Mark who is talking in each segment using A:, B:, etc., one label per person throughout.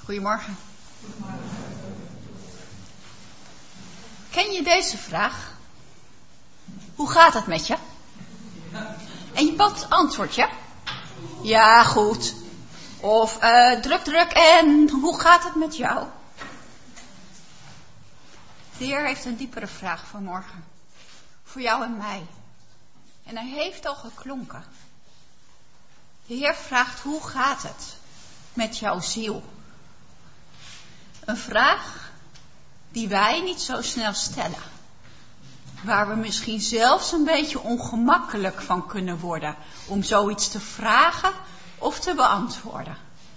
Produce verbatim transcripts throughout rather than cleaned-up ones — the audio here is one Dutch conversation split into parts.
A: Goedemorgen. Ken je deze vraag? Hoe gaat het met je? En je antwoord je? Ja, goed. Of uh, druk, druk en hoe gaat het met jou? De Heer heeft een diepere vraag vanmorgen. Voor jou en mij. En hij heeft al geklonken. De Heer vraagt, hoe gaat het met jouw ziel? Een vraag die wij niet zo snel stellen. Waar we misschien zelfs een beetje ongemakkelijk van kunnen worden. Om zoiets te vragen of te beantwoorden.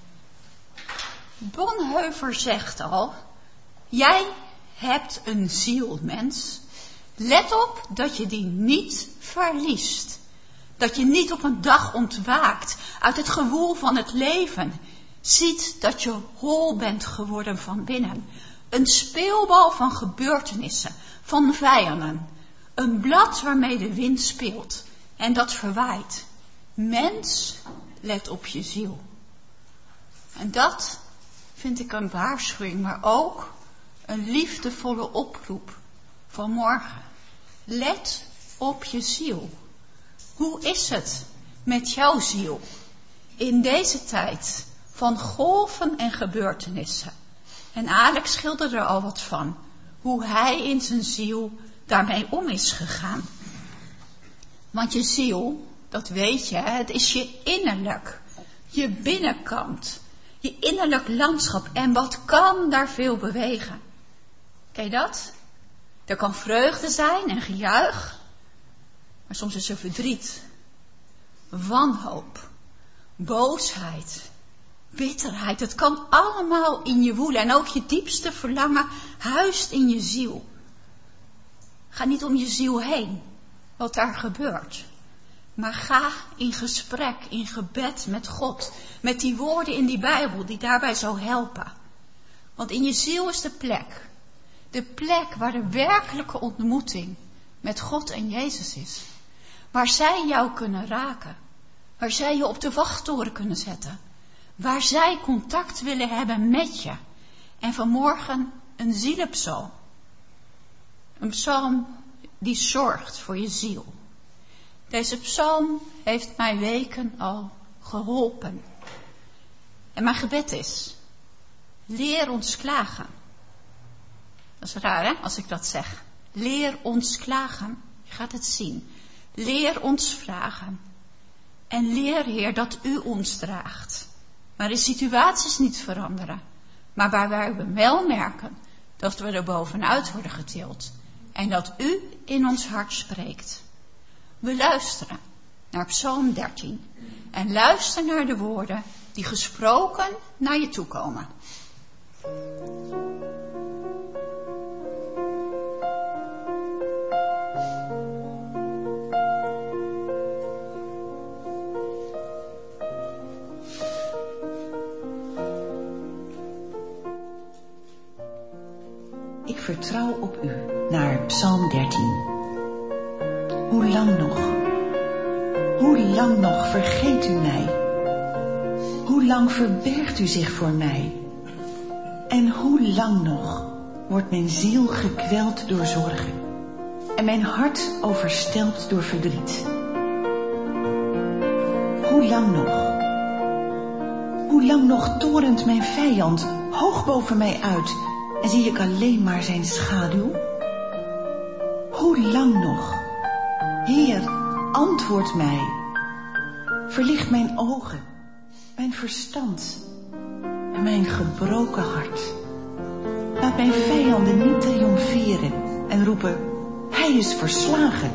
A: Bonhoeffer zegt al. Jij hebt een ziel, mens. Let op dat je die niet verliest. Dat je niet op een dag ontwaakt uit het gewoel van het leven. Ziet dat je hol bent geworden van binnen. Een speelbal van gebeurtenissen, van vijanden. Een blad waarmee de wind speelt en dat verwaait. Mens, let op je ziel. En dat vind ik een waarschuwing, maar ook een liefdevolle oproep van morgen. Let op je ziel. Hoe is het met jouw ziel in deze tijd van golven en gebeurtenissen? En Alex schilderde er al wat van, hoe hij in zijn ziel daarmee om is gegaan. Want je ziel, dat weet je, het is je innerlijk, je binnenkant, je innerlijk landschap. En wat kan daar veel bewegen? Ken je dat? Er kan vreugde zijn en gejuich, maar soms is er verdriet, wanhoop, boosheid, bitterheid. Het kan allemaal in je woelen en ook je diepste verlangen huist in je ziel. Ga niet om je ziel heen, wat daar gebeurt. Maar ga in gesprek, in gebed met God. Met die woorden in die Bijbel die daarbij zo helpen. Want in je ziel is de plek. De plek waar de werkelijke ontmoeting met God en Jezus is. Waar zij jou kunnen raken. Waar zij je op de wachttoren kunnen zetten. Waar zij contact willen hebben met je. En vanmorgen een zielenpsalm. Een psalm die zorgt voor je ziel. Deze psalm heeft mij weken al geholpen. En mijn gebed is, leer ons klagen. Dat is raar, hè, als ik dat zeg. Leer ons klagen. Je gaat het zien. Leer ons vragen. En leer, Heer, dat u ons draagt. Maar de situaties niet veranderen. Maar waar wij wel merken dat we er bovenuit worden getild. En dat u in ons hart spreekt. We luisteren naar Psalm dertien. En luister naar de woorden die gesproken naar je toe komen.
B: Ik vertrouw op u, naar Psalm dertien. Hoe lang nog? Hoe lang nog vergeet u mij? Hoe lang verbergt u zich voor mij? En hoe lang nog wordt mijn ziel gekweld door zorgen en mijn hart overstelpt door verdriet? Hoe lang nog? Hoe lang nog torent mijn vijand hoog boven mij uit en zie ik alleen maar zijn schaduw? Hoe lang nog? Heer, antwoord mij. Verlicht mijn ogen, mijn verstand en mijn gebroken hart. Laat mijn vijanden niet triomferen en roepen, hij is verslagen.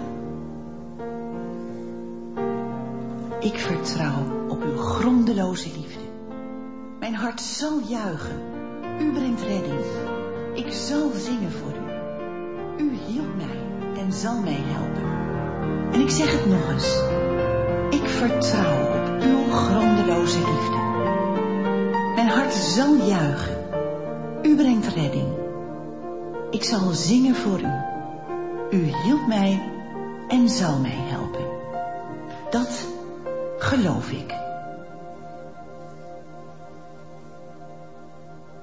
B: Ik vertrouw op uw grondeloze liefde. Mijn hart zal juichen. U brengt redding. Ik zal zingen voor u. U hielp mij en zal mij helpen. En ik zeg het nog eens. Ik vertrouw op uw grondeloze liefde. Mijn hart zal juichen. U brengt redding. Ik zal zingen voor u. U hielp mij en zal mij helpen. Dat geloof ik.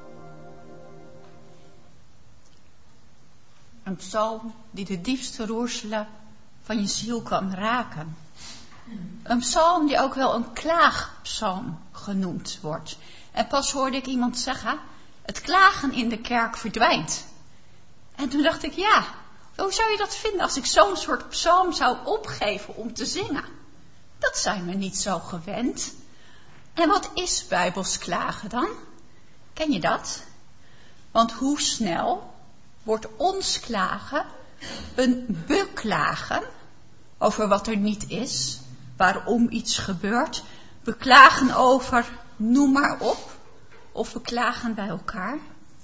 A: Een psalm die de diepste roerselen van je ziel kan raken. Een psalm die ook wel een klaagpsalm genoemd wordt. En pas hoorde ik iemand zeggen, het klagen in de kerk verdwijnt. En toen dacht ik, ja, hoe zou je dat vinden als ik zo'n soort psalm zou opgeven om te zingen? Dat zijn we niet zo gewend. En wat is bijbels klagen dan? Ken je dat? Want hoe snel wordt ons klagen een beklagen over wat er niet is, waarom iets gebeurt, beklagen over, noem maar op, of we klagen bij elkaar.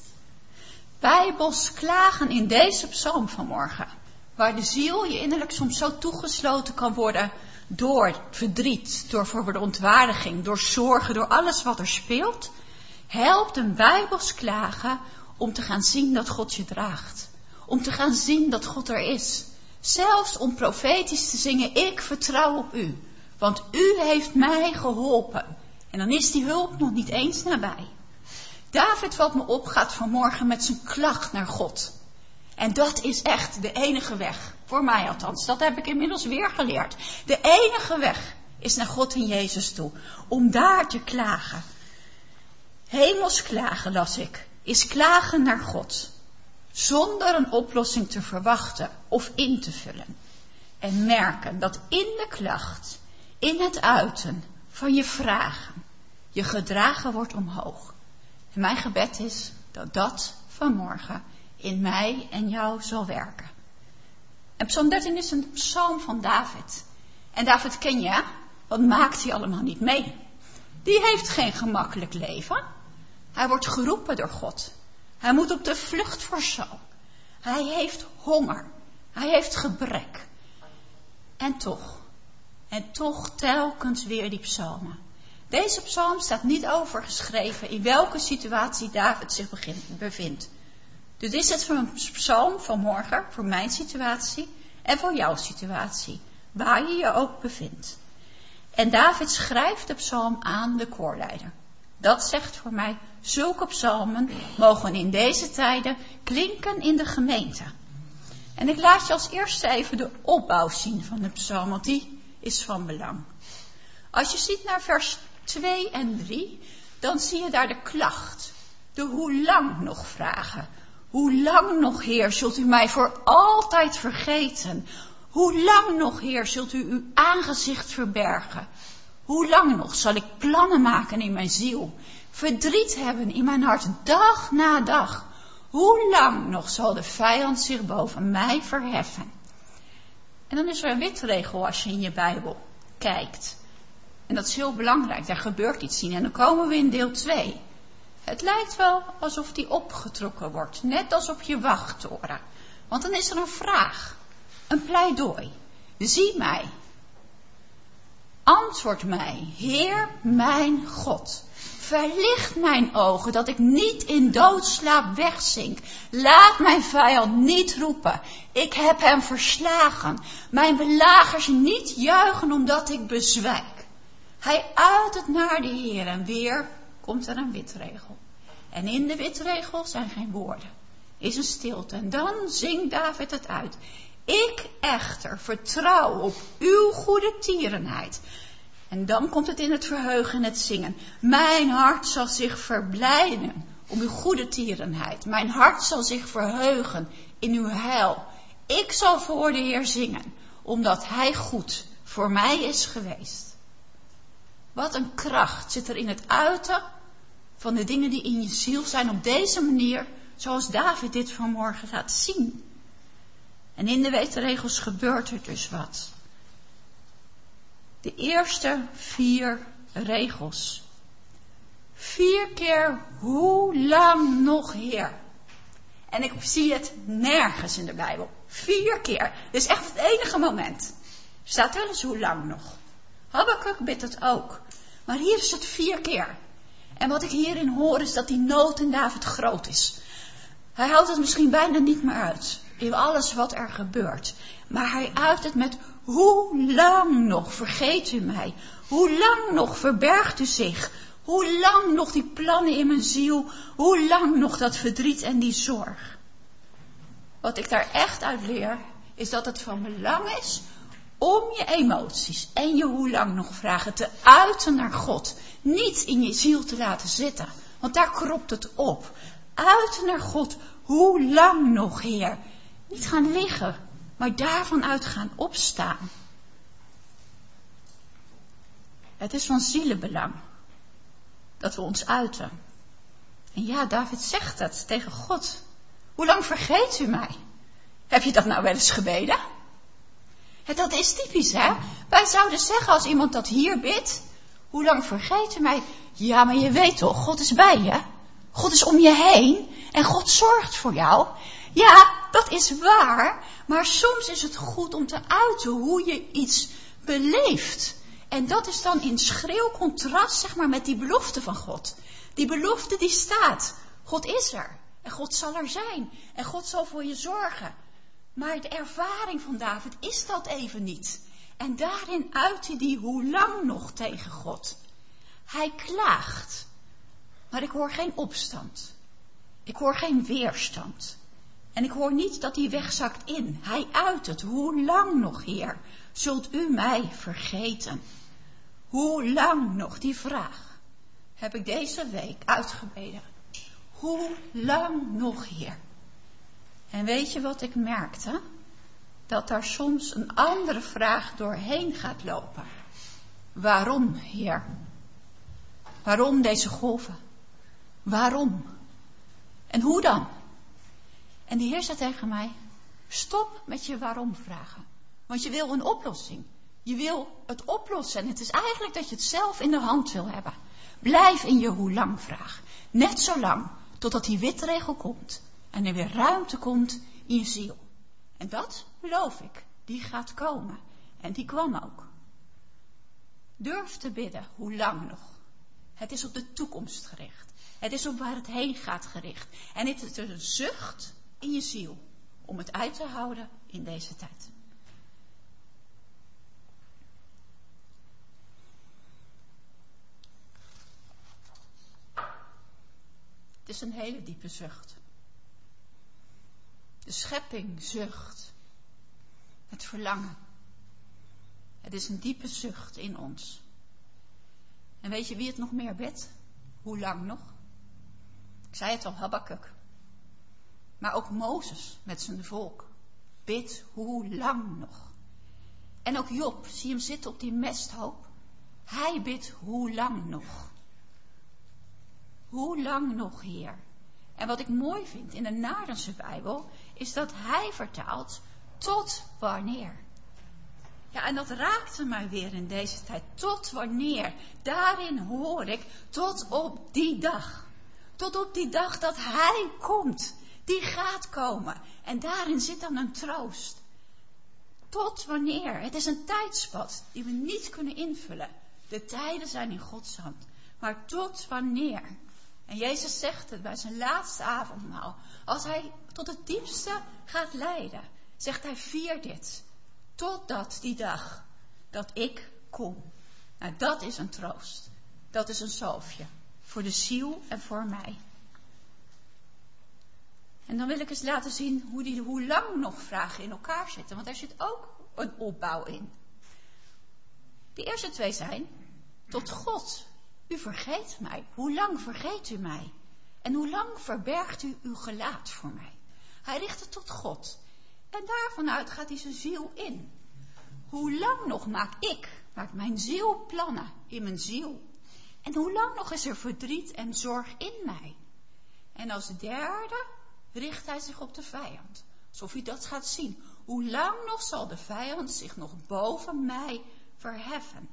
A: Bijbels klagen in deze psalm vanmorgen, waar de ziel je innerlijk soms zo toegesloten kan worden door verdriet, door verontwaardiging, door zorgen, door alles wat er speelt, helpt een bijbels klagen om te gaan zien dat God je draagt. Om te gaan zien dat God er is. Zelfs om profetisch te zingen, ik vertrouw op u. Want u heeft mij geholpen. En dan is die hulp nog niet eens nabij. David, wat me opgaat vanmorgen met zijn klacht naar God. En dat is echt de enige weg. Voor mij althans. Dat heb ik inmiddels weer geleerd. De enige weg is naar God en Jezus toe. Om daar te klagen. Hemels klagen, las ik, is klagen naar God. Zonder een oplossing te verwachten of in te vullen. En merken dat in de klacht, in het uiten van je vragen, je gedragen wordt omhoog. En mijn gebed is dat dat vanmorgen in mij en jou zal werken. En Psalm dertien is een psalm van David. En David ken je, wat maakt hij allemaal niet mee? Die heeft geen gemakkelijk leven. Hij wordt geroepen door God. Hij moet op de vlucht voor Saul. Hij heeft honger. Hij heeft gebrek. En toch, en toch telkens weer die psalmen. Deze psalm staat niet overgeschreven in welke situatie David zich bevindt. Dus is het een psalm van morgen, voor mijn situatie en voor jouw situatie, waar je je ook bevindt. En David schrijft de psalm aan de koorleider. Dat zegt voor mij, zulke psalmen mogen in deze tijden klinken in de gemeente. En ik laat je als eerste even de opbouw zien van de psalm, want die is van belang. Als je ziet naar vers twee en drie, dan zie je daar de klacht. De hoe lang nog vragen. Hoe lang nog, Heer, zult u mij voor altijd vergeten? Hoe lang nog, Heer, zult u uw aangezicht verbergen? Hoe lang nog zal ik plannen maken in mijn ziel? Verdriet hebben in mijn hart dag na dag. Hoe lang nog zal de vijand zich boven mij verheffen? En dan is er een witregel als je in je Bijbel kijkt. En dat is heel belangrijk, daar gebeurt iets in. En dan komen we in deel twee. Het lijkt wel alsof die opgetrokken wordt, net als op je wachttoren. Want dan is er een vraag, een pleidooi. Zie mij. Antwoord mij, Heer mijn God. Verlicht mijn ogen, dat ik niet in doodslaap wegzink. Laat mijn vijand niet roepen. Ik heb hem verslagen. Mijn belagers niet juichen, omdat ik bezwijk. Hij uit het naar de Heer en weer komt er een witregel. En in de witregel zijn geen woorden. Is een stilte. En dan zingt David het uit. Ik echter vertrouw op uw goede tierenheid. En dan komt het in het verheugen en het zingen. Mijn hart zal zich verblijden om uw goede tierenheid. Mijn hart zal zich verheugen in uw heil. Ik zal voor de Heer zingen, omdat hij goed voor mij is geweest. Wat een kracht zit er in het uiten van de dingen die in je ziel zijn op deze manier, zoals David dit vanmorgen laat zien. En in de wetregels gebeurt er dus wat. De eerste vier regels. Vier keer, hoe lang nog, Heer? En ik zie het nergens in de Bijbel. Vier keer. Dit is echt het enige moment. Er staat wel eens hoe lang nog. Habakuk bidt het ook. Maar hier is het vier keer. En wat ik hierin hoor is dat die nood in David groot is. Hij houdt het misschien bijna niet meer uit. In alles wat er gebeurt. Maar hij uit het met, hoe lang nog vergeet u mij? Hoe lang nog verbergt u zich? Hoe lang nog die plannen in mijn ziel? Hoe lang nog dat verdriet en die zorg? wat ik daar echt uit leer, is dat het van belang is om je emoties en je hoe lang nog vragen te uiten naar God. Niet in je ziel te laten zitten, want daar kropt het op. Uiten naar God, hoe lang nog, Heer? Niet gaan liggen, maar daarvan uit gaan opstaan. Het is van zielenbelang dat we ons uiten. En ja, David zegt het tegen God. Hoe lang vergeet u mij? Heb je dat nou wel eens gebeden? En dat is typisch, hè? Wij zouden zeggen als iemand dat hier bidt. Hoe lang vergeet u mij? Ja, maar je weet toch, God is bij je. God is om je heen. En God zorgt voor jou. Ja, dat is waar. Maar soms is het goed om te uiten hoe je iets beleeft. En dat is dan in schril contrast, zeg maar, met die belofte van God. Die belofte die staat. God is er. En God zal er zijn. En God zal voor je zorgen. Maar de ervaring van David is dat even niet. En daarin uit hij die hoe lang nog tegen God. Hij klaagt. Maar ik hoor geen opstand. Ik hoor geen weerstand. En ik hoor niet dat hij wegzakt in. Hij uit het. Hoe lang nog, Heer, zult u mij vergeten? Hoe lang nog? Die vraag heb ik deze week uitgebeden. Hoe lang nog, Heer? En weet je wat ik merkte? Dat daar soms een andere vraag doorheen gaat lopen. Waarom, Heer? Waarom deze golven? Waarom? En hoe dan? En de Heer zei tegen mij, stop met je waarom vragen. Want je wil een oplossing. Je wil het oplossen. En het is eigenlijk dat je het zelf in de hand wil hebben. Blijf in je hoe lang vraag. Net zo lang totdat die witregel komt. En er weer ruimte komt in je ziel. En dat beloof ik. Die gaat komen. En die kwam ook. Durf te bidden. Hoe lang nog? Het is op de toekomst gericht. Het is op waar het heen gaat gericht. En het is een zucht in je ziel. Om het uit te houden in deze tijd. Het is een hele diepe zucht. De schepping zucht. Het verlangen. Het is een diepe zucht in ons. En weet je wie het nog meer bidt? Hoe lang nog? Ik zei het al, Habakuk. Maar ook Mozes met zijn volk. Bid hoe lang nog? En ook Job, zie hem zitten op die mesthoop. Hij bidt hoe lang nog? Hoe lang nog, Heer? En wat ik mooi vind in de Naardense Bijbel, is dat hij vertaalt tot wanneer. Ja, en dat raakte mij weer in deze tijd. Tot wanneer? Daarin hoor ik tot op die dag. Tot op die dag dat hij komt. Die gaat komen. En daarin zit dan een troost. Tot wanneer? Het is een tijdspad die we niet kunnen invullen. De tijden zijn in Gods hand. Maar tot wanneer? En Jezus zegt het bij zijn laatste avondmaal. Als hij tot het diepste gaat leiden, zegt hij, vier dit. Totdat die dag dat ik kom. Nou, dat is een troost. Dat is een zalfje. Voor de ziel en voor mij. En dan wil ik eens laten zien hoe die hoe lang nog vragen in elkaar zitten. Want daar zit ook een opbouw in. De eerste twee zijn, tot God. U vergeet mij. Hoe lang vergeet u mij? En hoe lang verbergt u uw gelaat voor mij? Hij richt het tot God. En daarvanuit gaat hij zijn ziel in. Hoe lang nog maak ik, maakt mijn ziel plannen in mijn ziel? En hoe lang nog is er verdriet en zorg in mij? En als derde richt hij zich op de vijand. Alsof hij dat gaat zien. Hoe lang nog zal de vijand zich nog boven mij verheffen?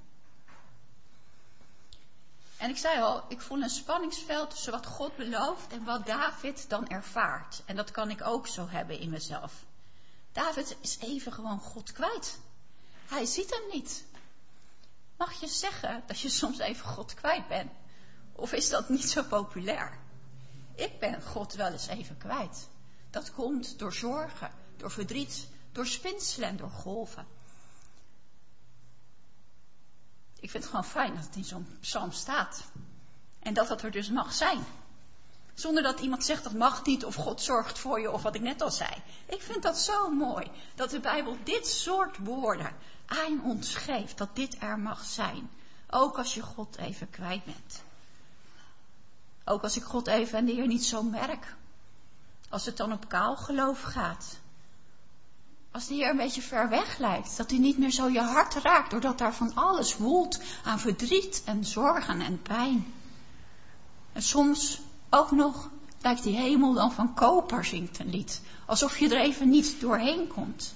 A: En ik zei al, ik voel een spanningsveld tussen wat God belooft en wat David dan ervaart. En dat kan ik ook zo hebben in mezelf. David is even gewoon God kwijt. Hij ziet hem niet. Mag je zeggen dat je soms even God kwijt bent? Of is dat niet zo populair? Ik ben God wel eens even kwijt. Dat komt door zorgen, door verdriet, door spinselen en door golven. Ik vind het gewoon fijn dat het in zo'n psalm staat. En dat dat er dus mag zijn. Zonder dat iemand zegt dat mag niet of God zorgt voor je of wat ik net al zei. Ik vind dat zo mooi dat de Bijbel dit soort woorden aan ons geeft. Dat dit er mag zijn. Ook als je God even kwijt bent. Ook als ik God even en de Heer niet zo merk. Als het dan op kaal geloof gaat. Als de Heer een beetje ver weg lijkt. Dat hij niet meer zo je hart raakt. Doordat daar van alles woelt aan verdriet en zorgen en pijn. En soms ook nog lijkt die hemel dan van koper, zingt een lied. Alsof je er even niet doorheen komt.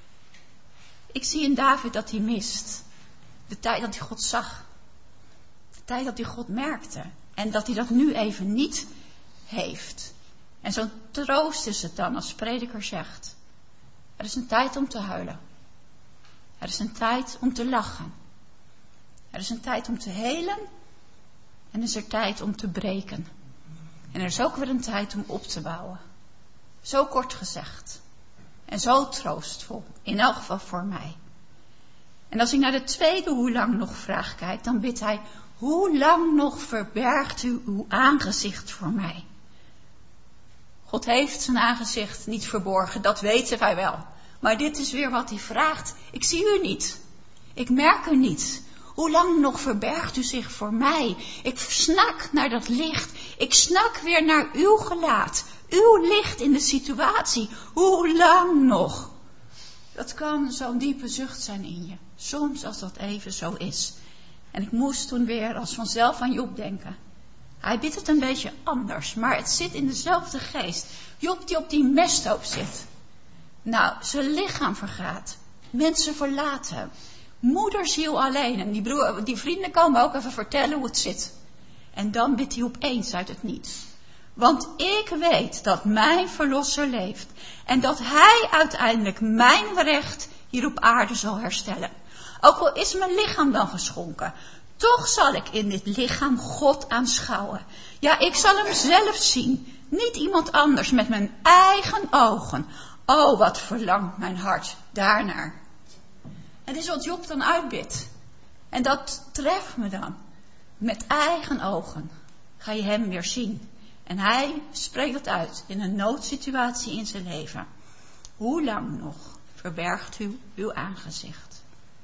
A: Ik zie in David dat hij mist. De tijd dat hij God zag. De tijd dat hij God merkte. En dat hij dat nu even niet heeft. En zo'n troost is het dan als prediker zegt. Er is een tijd om te huilen. Er is een tijd om te lachen. Er is een tijd om te helen. En er is er tijd om te breken. En er is ook weer een tijd om op te bouwen. Zo kort gezegd. En zo troostvol. In elk geval voor mij. En als ik naar de tweede hoe lang nog vraag kijk, dan bidt hij: hoe lang nog verbergt u uw aangezicht voor mij? God heeft zijn aangezicht niet verborgen, dat weten wij wel. Maar dit is weer wat hij vraagt. Ik zie u niet. Ik merk u niet. Hoe lang nog verbergt u zich voor mij? Ik snak naar dat licht. Ik snak weer naar uw gelaat. Uw licht in de situatie. Hoe lang nog? Dat kan zo'n diepe zucht zijn in je. Soms als dat even zo is. En ik moest toen weer als vanzelf aan Job denken. Hij bidt het een beetje anders, maar het zit in dezelfde geest. Job die op die mesthoop zit. Nou, zijn lichaam vergaat. Mensen verlaten hem. Moederziel alleen. En die, broer, die vrienden komen ook even vertellen hoe het zit. En dan bidt hij opeens uit het niets. Want ik weet dat mijn verlosser leeft. En dat hij uiteindelijk mijn recht hier op aarde zal herstellen. Ook al is mijn lichaam dan geschonken. Toch zal ik in dit lichaam God aanschouwen. Ja, ik zal hem zelf zien. Niet iemand anders met mijn eigen ogen. Oh, wat verlangt mijn hart daarnaar. Het is wat Job dan uitbidt. En dat treft me dan. Met eigen ogen ga je hem weer zien. En hij spreekt dat uit in een noodsituatie in zijn leven. Hoe lang nog verbergt u uw aangezicht?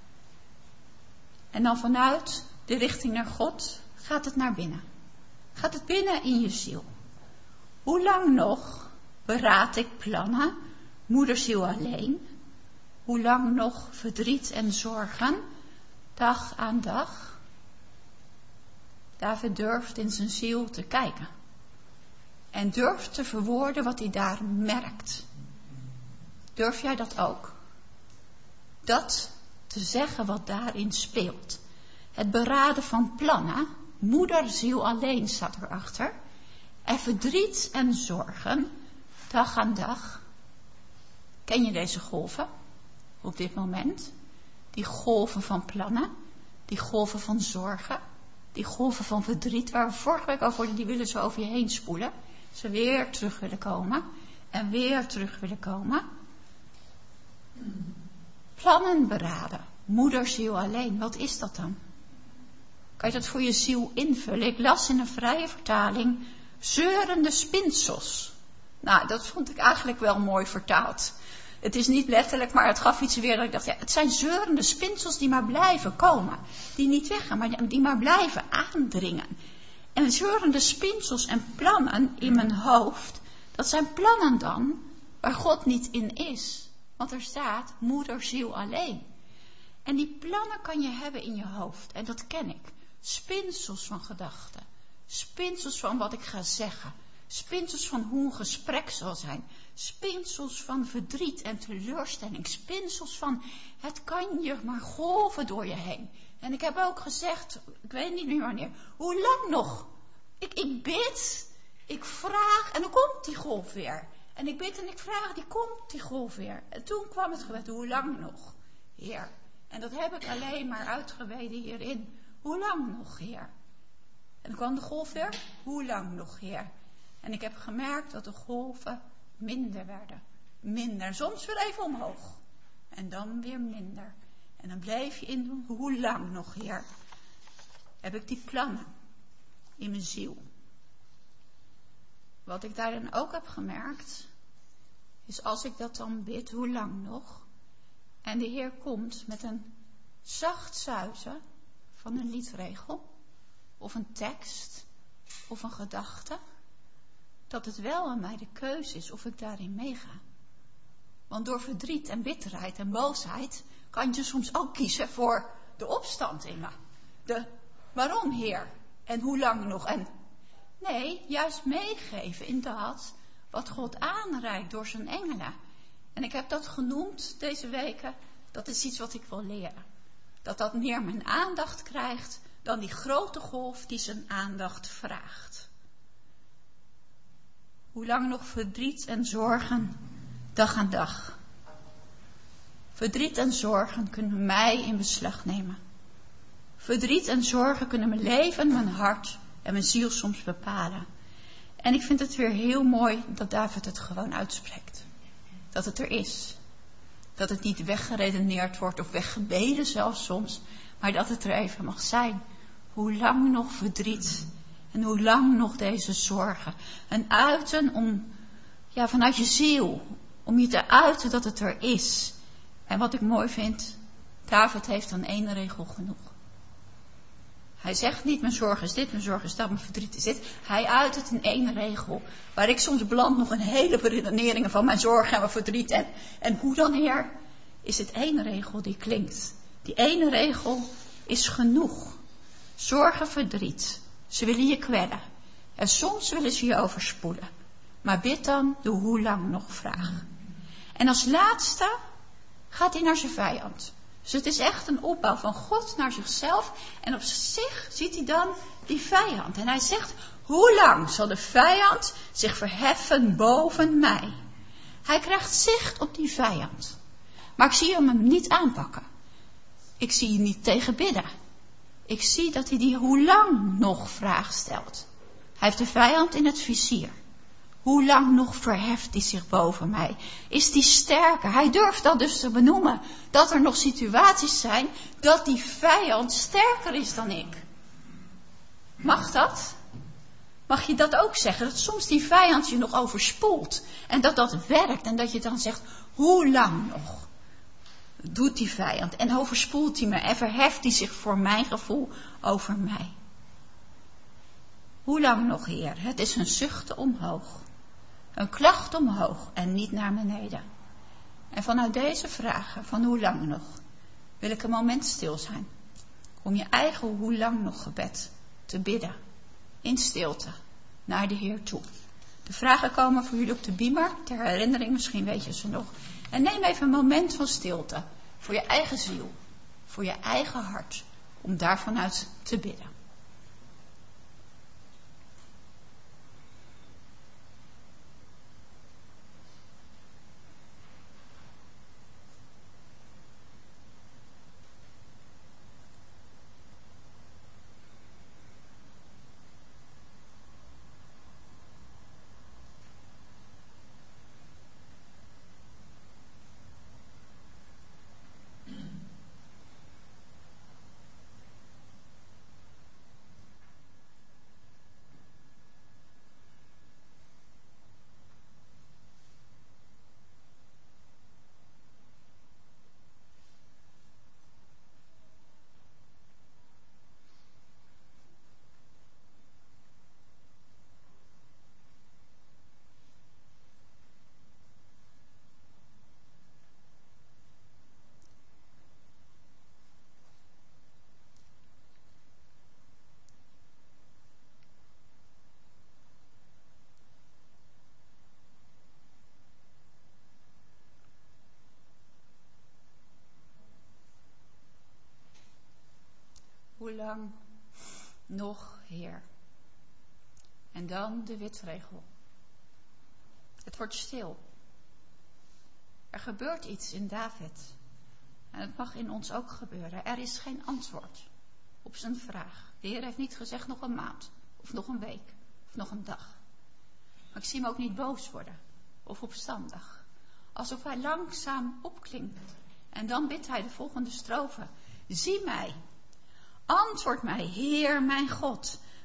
A: En dan vanuit de richting naar God gaat het naar binnen. Gaat het binnen in je ziel. Hoe lang nog beraad ik plannen, moederziel alleen? Hoe lang nog verdriet en zorgen, dag aan dag? David durft in zijn ziel te kijken. En durft te verwoorden wat hij daar merkt. Durf jij dat ook? Dat te zeggen wat daarin speelt. Het beraden van plannen, moederziel alleen staat erachter. En verdriet en zorgen, dag aan dag. Ken je deze golven op dit moment? Die golven van plannen, die golven van zorgen, die golven van verdriet waar we vorige week over hoorden, die willen ze over je heen spoelen. Ze weer terug willen komen en weer terug willen komen. Plannen beraden, moederziel alleen, wat is dat dan? Kan je dat voor je ziel invullen? Ik las in een vrije vertaling zeurende spinsels. Nou, dat vond ik eigenlijk wel mooi vertaald. Het is niet letterlijk, maar het gaf iets weer dat ik dacht, ja, het zijn zeurende spinsels die maar blijven komen. Die niet weggaan, maar die maar blijven aandringen. En zeurende spinsels en plannen in mijn hoofd, dat zijn plannen dan waar God niet in is. Want er staat moederziel alleen. En die plannen kan je hebben in je hoofd. En dat ken ik. Spinsels van gedachten. Spinsels van wat ik ga zeggen. Spinsels van hoe een gesprek zal zijn. Spinsels van verdriet en teleurstelling. Spinsels van het kan je maar golven door je heen. En ik heb ook gezegd, ik weet niet meer wanneer, hoe lang nog? Ik, ik bid, ik vraag en dan komt die golf weer. En ik bid en ik vraag, die komt die golf weer. En toen kwam het gebed, hoe lang nog, Heer? En dat heb ik alleen maar uitgebeden hierin. Hoe lang nog, Heer? En dan kwam de golf weer, hoe lang nog, Heer? En ik heb gemerkt dat de golven minder werden. Minder, soms weer even omhoog. En dan weer minder. En dan bleef je in doen, hoe lang nog, Heer? Heb ik die plannen in mijn ziel. Wat ik daarin ook heb gemerkt, is als ik dat dan bid, hoe lang nog? En de Heer komt met een zacht zuizen van een liedregel, of een tekst, of een gedachte, dat het wel aan mij de keuze is of ik daarin meega. Want door verdriet en bitterheid en boosheid kan je soms ook kiezen voor de opstand in me. De waarom, Heer? En hoe lang nog? En nee, juist meegeven in dat wat God aanreikt door zijn engelen. En ik heb dat genoemd deze weken, dat is iets wat ik wil leren. Dat dat meer mijn aandacht krijgt dan die grote golf die zijn aandacht vraagt. Hoe lang nog verdriet en zorgen, dag aan dag. Verdriet en zorgen kunnen mij in beslag nemen. Verdriet en zorgen kunnen mijn leven, mijn hart en mijn ziel soms bepalen. En ik vind het weer heel mooi dat David het gewoon uitspreekt. Dat het er is. Dat het niet weggeredeneerd wordt of weggebeden zelfs soms. Maar dat het er even mag zijn. Hoe lang nog verdriet. En hoe lang nog deze zorgen. En uiten om, ja, vanuit je ziel. Om je te uiten dat het er is. En wat ik mooi vind. David heeft dan één regel genoeg. Hij zegt niet, mijn zorg is dit, mijn zorg is dat, mijn verdriet is dit. Hij uit het in één regel. Waar ik soms beland nog een hele beredeneringen van mijn zorg en mijn verdriet. En, en hoe dan, Heer? Is het één regel die klinkt. Die ene regel is genoeg. Zorgen, verdriet. Ze willen je kwellen. En soms willen ze je overspoelen. Maar bid dan de hoe lang nog vraag. En als laatste gaat hij naar zijn vijand. Dus het is echt een opbouw van God naar zichzelf. En op zich ziet hij dan die vijand. En hij zegt, hoe lang zal de vijand zich verheffen boven mij? Hij krijgt zicht op die vijand. Maar ik zie hem hem niet aanpakken. Ik zie hem niet tegen bidden. Ik zie dat hij die hoe lang nog vraag stelt. Hij heeft de vijand in het vizier. Hoe lang nog verheft hij zich boven mij? Is die sterker? Hij durft dat dus te benoemen. Dat er nog situaties zijn dat die vijand sterker is dan ik. Mag dat? Mag je dat ook zeggen? Dat soms die vijand je nog overspoelt. En dat dat werkt. En dat je dan zegt, hoe lang nog doet die vijand? En overspoelt hij me? En verheft hij zich voor mijn gevoel over mij? Hoe lang nog, Heer? Het is een zucht omhoog. Een klacht omhoog en niet naar beneden. En vanuit deze vragen van hoe lang nog, wil ik een moment stil zijn. Om je eigen hoe lang nog gebed te bidden. In stilte. Naar de Heer toe. De vragen komen voor jullie op de beamer. Ter herinnering, misschien weet je ze nog. En neem even een moment van stilte. Voor je eigen ziel. Voor je eigen hart. Om daarvanuit te bidden. Hoe lang nog, Heer? En dan de witregel. Het wordt stil. Er gebeurt iets in David. En het mag in ons ook gebeuren. Er is geen antwoord op zijn vraag. De Heer heeft niet gezegd nog een maand. Of nog een week. Of nog een dag. Maar ik zie hem ook niet boos worden. Of opstandig. Alsof hij langzaam opklinkt. En dan bidt hij de volgende strofe. Zie mij. Antwoord mij, Heer mijn God,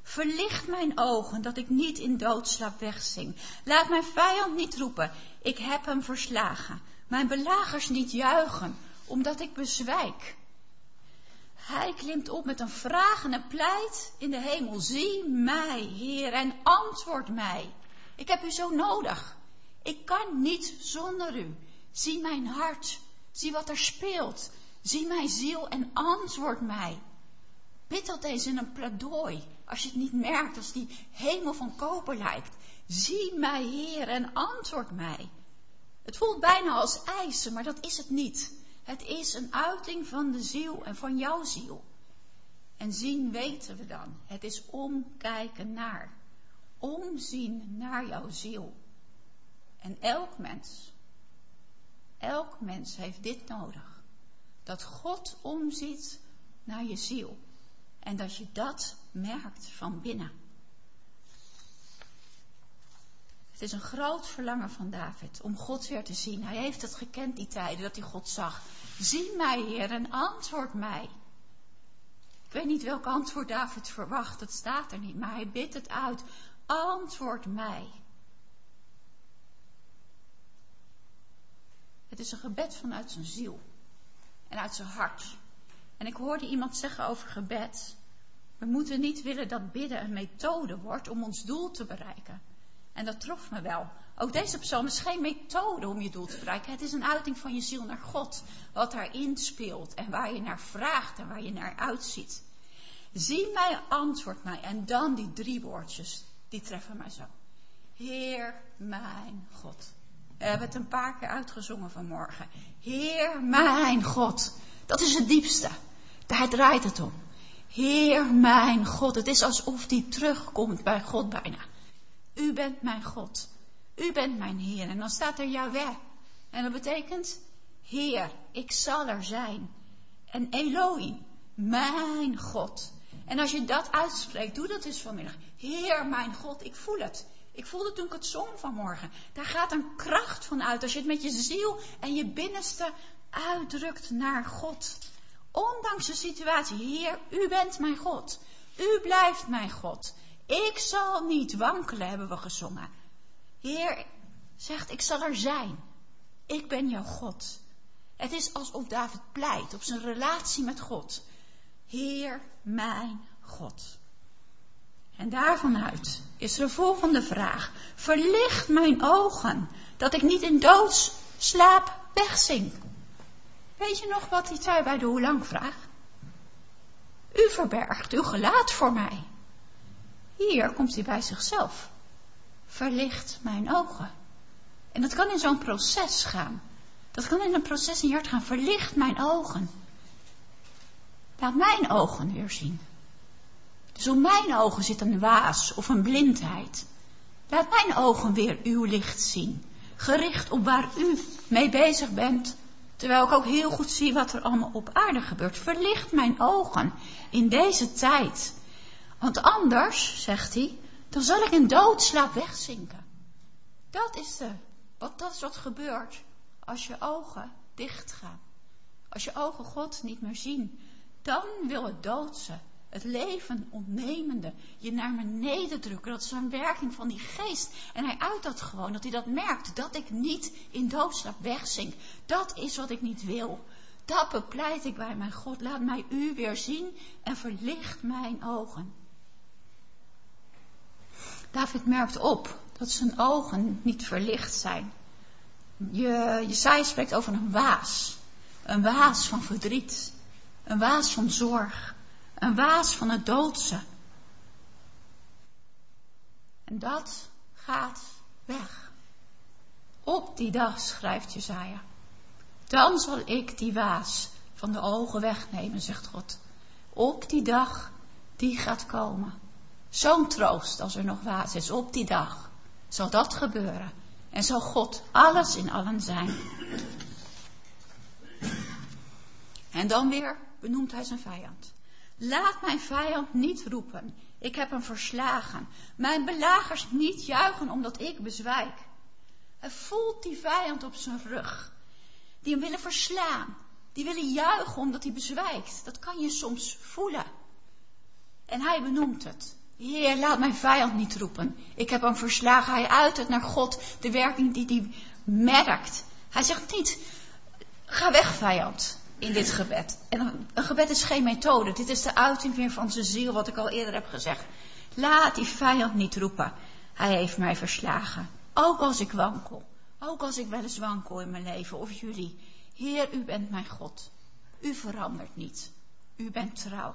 A: Verlicht mijn ogen, dat ik niet in doodslaap wegzink. Laat mijn vijand niet roepen, ik heb hem verslagen. Mijn belagers niet juichen, omdat ik bezwijk. Hij klimt op met een vraag en een pleit in de hemel. Zie mij, Heer, en antwoord mij. Ik heb u zo nodig. Ik kan niet zonder u. Zie mijn hart. Zie wat er speelt. Zie mijn ziel en antwoord mij. Bid dat eens in een pleidooi. Als je het niet merkt, als die hemel van koper lijkt. Zie mij, Heer, en antwoord mij. Het voelt bijna als eisen, maar dat is het niet. Het is een uiting van de ziel en van jouw ziel. En zien weten we dan. Het is omkijken naar. Omzien naar jouw ziel. En elk mens, elk mens heeft dit nodig. Dat God omziet naar je ziel. En dat je dat merkt van binnen. Het is een groot verlangen van David om God weer te zien. Hij heeft het gekend die tijden dat hij God zag. Zie mij, Heer, en antwoord mij. Ik weet niet welk antwoord David verwacht, dat staat er niet. Maar hij bidt het uit. Antwoord mij. Het is een gebed vanuit zijn ziel. En uit zijn hart. En ik hoorde iemand zeggen over gebed. We moeten niet willen dat bidden een methode wordt om ons doel te bereiken. En dat trof me wel. Ook deze psalm is geen methode om je doel te bereiken. Het is een uiting van je ziel naar God. Wat daarin speelt en waar je naar vraagt en waar je naar uitziet. Zie mij, antwoord mij. En dan die drie woordjes, die treffen mij zo. Heer mijn God. We hebben het een paar keer uitgezongen vanmorgen. Heer mijn God. Dat is het diepste. Daar draait het om. Heer mijn God. Het is alsof die terugkomt bij God bijna. U bent mijn God. U bent mijn Heer. En dan staat er Yahweh. En dat betekent, Heer, ik zal er zijn. En Elohim, mijn God. En als je dat uitspreekt, doe dat eens vanmiddag. Heer, mijn God, ik voel het. Ik voelde toen ik het zong vanmorgen. Daar gaat een kracht van uit. Als je het met je ziel en je binnenste uitdrukt naar God. Ondanks de situatie. Heer, u bent mijn God. U blijft mijn God. Ik zal niet wankelen, hebben we gezongen. Heer zegt, ik zal er zijn. Ik ben jouw God. Het is alsof David pleit op zijn relatie met God. Heer, mijn God. En daarvanuit is er de volgende vraag. Verlicht mijn ogen, dat ik niet in doodsslaap wegzink. Weet je nog wat hij zei bij de hoe lang vraag? U verbergt uw gelaat voor mij. Hier komt hij bij zichzelf. Verlicht mijn ogen. En dat kan in zo'n proces gaan. Dat kan in een proces in je hart gaan. Verlicht mijn ogen. Laat mijn ogen weer zien. Dus op mijn ogen zit een waas of een blindheid. Laat mijn ogen weer uw licht zien. Gericht op waar u mee bezig bent. Terwijl ik ook heel goed zie wat er allemaal op aarde gebeurt. Verlicht mijn ogen in deze tijd. Want anders, zegt hij, dan zal ik in doodslaap wegzinken. Dat is, de, wat, dat is wat gebeurt als je ogen dicht gaan. Als je ogen God niet meer zien. Dan wil het doodse, het leven ontnemende, je naar beneden drukken. Dat is een werking van die geest. En hij uit dat gewoon, dat hij dat merkt. Dat ik niet in doodslaap wegzink. Dat is wat ik niet wil. Dat bepleit ik bij mijn God. Laat mij u weer zien en verlicht mijn ogen. David merkt op dat zijn ogen niet verlicht zijn. Je, Jesaja spreekt over een waas. Een waas van verdriet. Een waas van zorg. Een waas van het doodse. En dat gaat weg. Op die dag, schrijft Jesaja. Dan zal ik die waas van de ogen wegnemen, zegt God. Op die dag, die gaat komen. Zo'n troost als er nog waas is. Op die dag zal dat gebeuren. En zal God alles in allen zijn. En dan weer benoemt hij zijn vijand. Laat mijn vijand niet roepen. Ik heb hem verslagen. Mijn belagers niet juichen omdat ik bezwijk. Hij voelt die vijand op zijn rug. Die hem willen verslaan. Die willen juichen omdat hij bezwijkt. Dat kan je soms voelen. En hij benoemt het. Heer, laat mijn vijand niet roepen. Ik heb hem verslagen. Hij uit het naar God. De werking die hij merkt. Hij zegt niet, ga weg vijand, in dit gebed. En een gebed is geen methode. Dit is de uiting weer van zijn ziel, wat ik al eerder heb gezegd. Laat die vijand niet roepen. Hij heeft mij verslagen. Ook als ik wankel. Ook als ik wel eens wankel in mijn leven. Of jullie. Heer, u bent mijn God. U verandert niet. U bent trouw.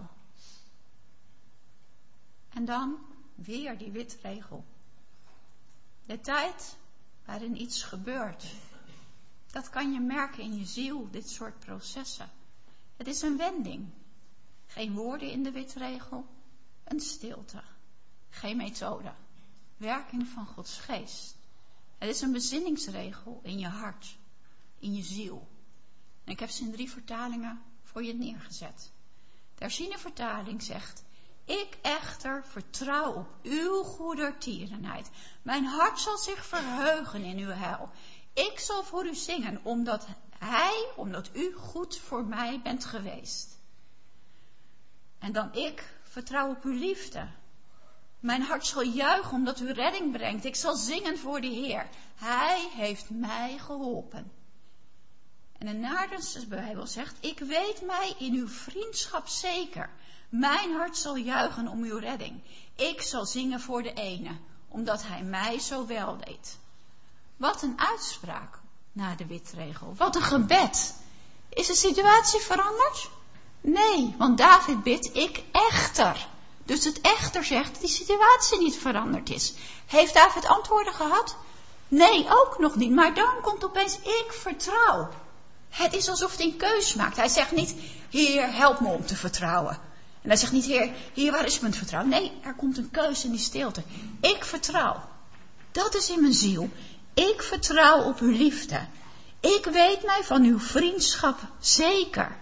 A: En dan weer die witregel. De tijd waarin iets gebeurt. Dat kan je merken in je ziel, dit soort processen. Het is een wending. Geen woorden in de witregel. Een stilte. Geen methode. Werking van Gods geest. Het is een bezinningsregel in je hart. In je ziel. En ik heb ze in drie vertalingen voor je neergezet. De herziene vertaling zegt: ik echter vertrouw op uw goedertierenheid. Mijn hart zal zich verheugen in uw heil. Ik zal voor u zingen, omdat hij, omdat u goed voor mij bent geweest. En dan ik vertrouw op uw liefde. Mijn hart zal juichen omdat u redding brengt. Ik zal zingen voor de Heer. Hij heeft mij geholpen. En de Naardense Bijbel zegt: ik weet mij in uw vriendschap zeker. Mijn hart zal juichen om uw redding. Ik zal zingen voor de ene, omdat hij mij zo wel deed. Wat een uitspraak na de witregel. Wat een gebed. Is de situatie veranderd? Nee, want David bidt, ik echter. Dus het echter zegt dat die situatie niet veranderd is. Heeft David antwoorden gehad? Nee, ook nog niet. Maar dan komt opeens, ik vertrouw. Het is alsof hij een keus maakt. Hij zegt niet, Heer, help me om te vertrouwen. En hij zegt niet, Heer, Heer, waar is mijn vertrouwen? Nee, er komt een keus in die stilte. Ik vertrouw. Dat is in mijn ziel. Ik vertrouw op uw liefde. Ik weet mij van uw vriendschap zeker.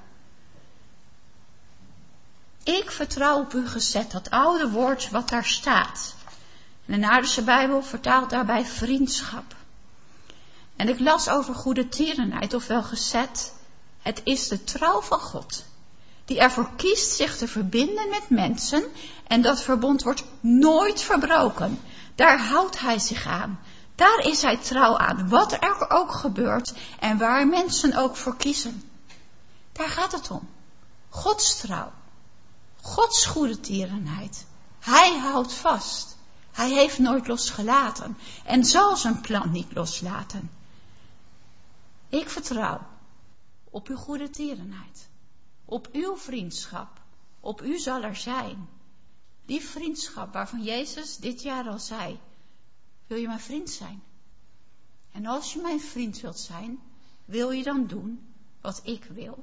A: Ik vertrouw op uw gezet, dat oude woord wat daar staat. En de Naardense Bijbel vertaalt daarbij vriendschap. En ik las over goedertierenheid, ofwel gezet. Het is de trouw van God, die ervoor kiest zich te verbinden met mensen. En dat verbond wordt nooit verbroken. Daar houdt hij zich aan. Daar is hij trouw aan, wat er ook gebeurt en waar mensen ook voor kiezen. Daar gaat het om. Gods trouw. Gods goedertierenheid. Hij houdt vast. Hij heeft nooit losgelaten en zal zijn plan niet loslaten. Ik vertrouw op uw goedertierenheid. Op uw vriendschap. Op u zal er zijn. Die vriendschap waarvan Jezus dit jaar al zei: wil je mijn vriend zijn? En als je mijn vriend wilt zijn, wil je dan doen wat ik wil?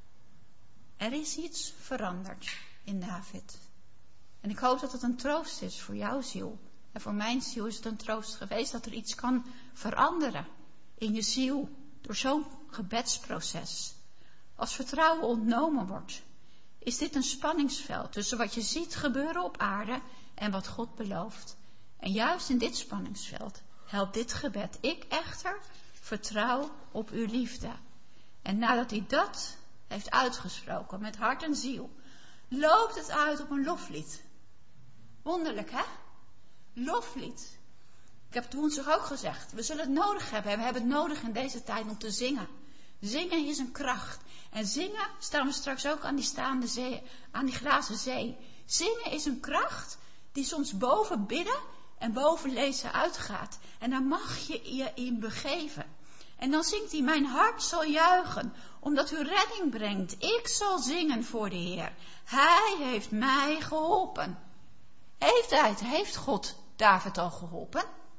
A: Er is iets veranderd in David. En ik hoop dat het een troost is voor jouw ziel. En voor mijn ziel is het een troost geweest dat er iets kan veranderen in je ziel door zo'n gebedsproces. Als vertrouwen ontnomen wordt, is dit een spanningsveld tussen wat je ziet gebeuren op aarde en wat God belooft. En juist in dit spanningsveld helpt dit gebed. Ik echter vertrouw op uw liefde. En nadat hij dat heeft uitgesproken met hart en ziel, loopt het uit op een loflied. Wonderlijk, hè? Loflied. Ik heb het woensdag ook gezegd. We zullen het nodig hebben. We hebben het nodig in deze tijd om te zingen. Zingen is een kracht. En zingen, staan we straks ook aan die staande zee, aan die glazen zee. Zingen is een kracht die soms boven bidden en boven lezen uitgaat. En daar mag je je in begeven. En dan zingt hij: mijn hart zal juichen, omdat u redding brengt. Ik zal zingen voor de Heer. Hij heeft mij geholpen. Heeft hij, heeft God David al geholpen?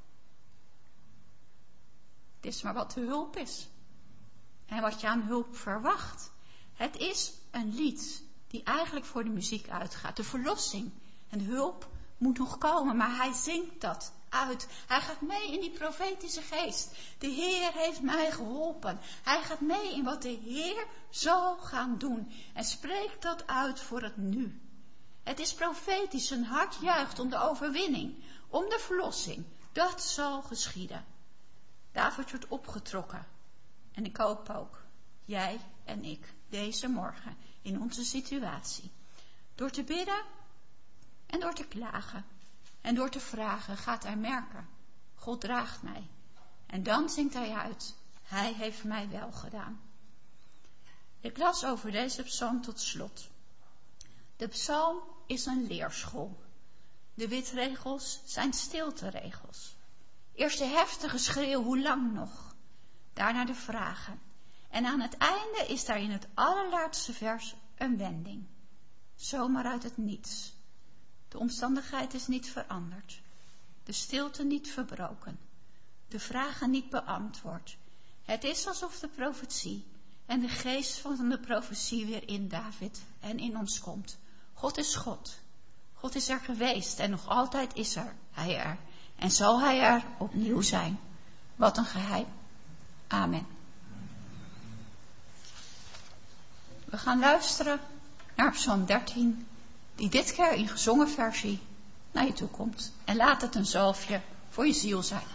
A: Het is maar wat de hulp is. En wat je aan hulp verwacht. Het is een lied die eigenlijk voor de muziek uitgaat. De verlossing en hulp moet nog komen, maar hij zingt dat uit. Hij gaat mee in die profetische geest. De Heer heeft mij geholpen. Hij gaat mee in wat de Heer zal gaan doen. En spreekt dat uit voor het nu. Het is profetisch. Zijn hart juicht om de overwinning, om de verlossing. Dat zal geschieden. David wordt opgetrokken. En ik hoop ook, jij en ik, deze morgen, in onze situatie. Door te bidden en door te klagen. En door te vragen gaat hij merken, God draagt mij. En dan zingt hij uit, hij heeft mij wel gedaan. Ik las over deze psalm tot slot. De psalm is een leerschool. De witregels zijn stilteregels. Eerst de heftige schreeuw, hoe lang nog? Daarna de vragen. En aan het einde is daar in het allerlaatste vers een wending. Zomaar uit het niets. De omstandigheid is niet veranderd. De stilte niet verbroken. De vragen niet beantwoord. Het is alsof de profetie en de geest van de profetie weer in David en in ons komt. God is God. God is er geweest en nog altijd is er, hij er. En zal hij er opnieuw zijn. Wat een geheim. Amen. We gaan luisteren naar Psalm dertien, die dit keer in gezongen versie naar je toe komt. En laat het een zalfje voor je ziel zijn.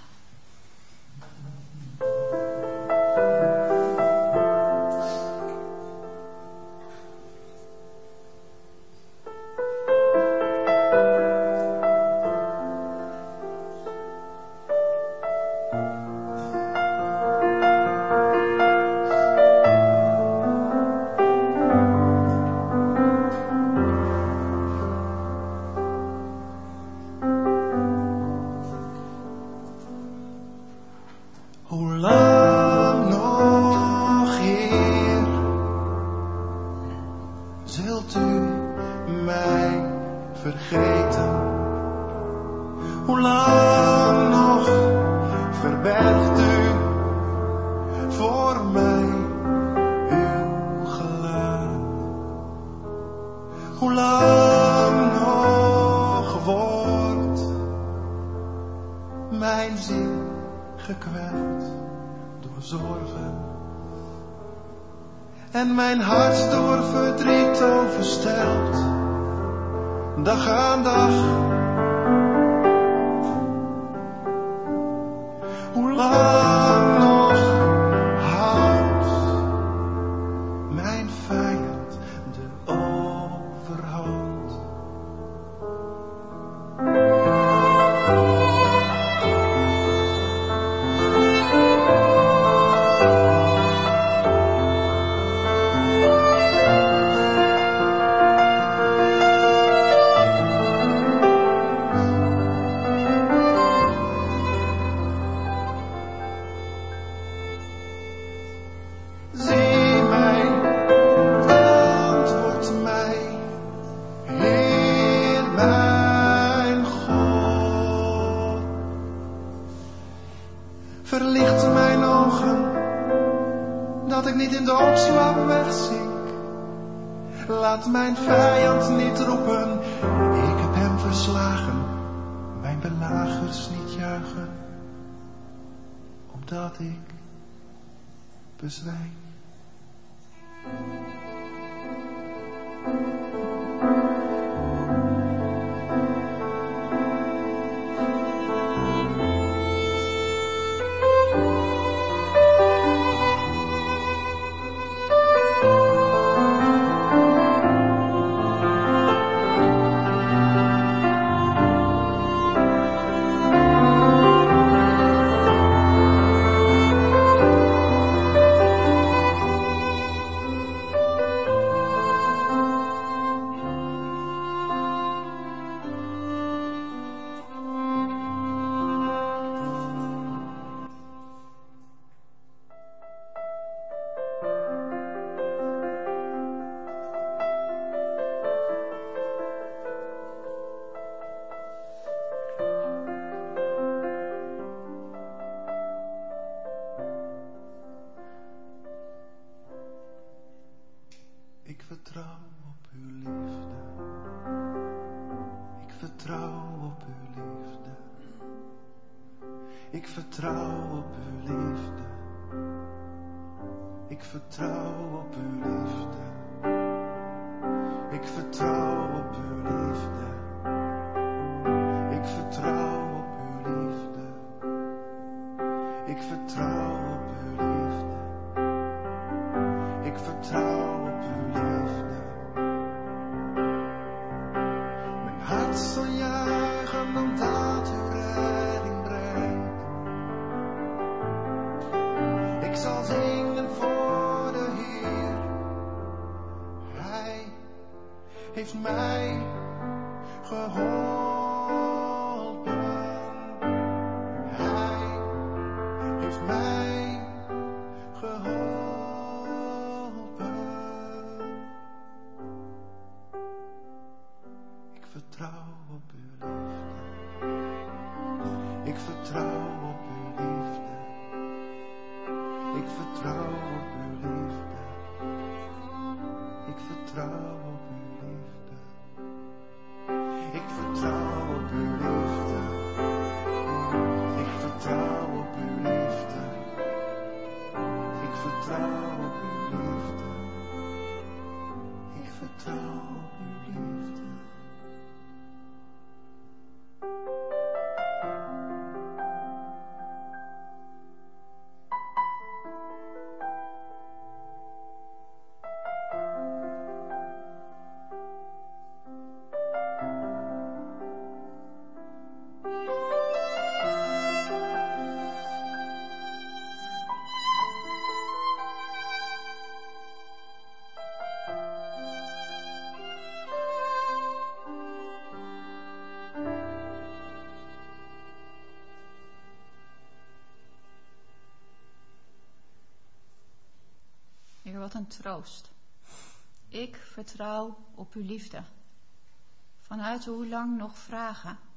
C: En mijn hart door verdriet overstelpt, dag aan dag. Hoe lang nog houdt mijn vijand de overhand? Verlicht mijn ogen, dat ik niet in doodslaap wegzink. Laat mijn vijand niet roepen, ik heb hem verslagen. Mijn belagers niet juichen, omdat ik bezwijn. Ik vertrouw op uw liefde. Ik vertrouw op uw liefde. Ik vertrouw op uw liefde. Ik vertrouw op uw liefde. Ik vertrouw op uw liefde. Ik vertrouw op uw liefde. Ik vertrouw op uw liefde. Ik vertrouw op uw liefde. Mijn hart zal jagen, want heeft mij geholpen. Hij heeft mij geholpen. Ik vertrouw op uw liefde. Ik vertrouw op uw liefde. Ik vertrouw op uw liefde. Ik vertrouw op uw liefde. Ik vertrouw op uw liefde. Ik vertrouw op uw liefde. Ik vertrouw op uw liefde. Ik vertrouw op uw liefde.
A: Heer, wat een troost. Ik vertrouw op uw liefde. Vanuit hoe lang nog vragen